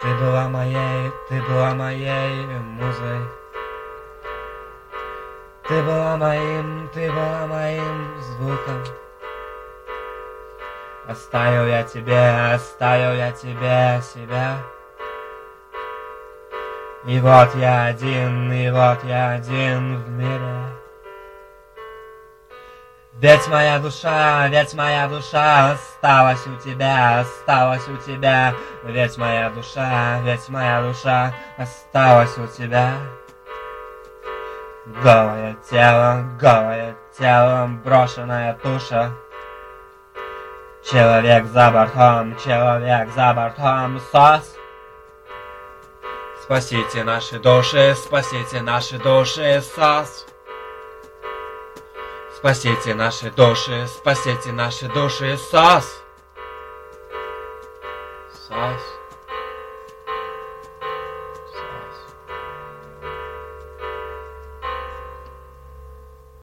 ты была моей музой. Ты была моим звуком. Оставил я тебе себя. И вот я один в мире. Ведь моя душа осталась у тебя. Ведь моя душа осталась у тебя. Голое тело, брошенная туша. Человек за бортом, сос. Спасите наши души, сос. Спасите наши души, сос. Сос.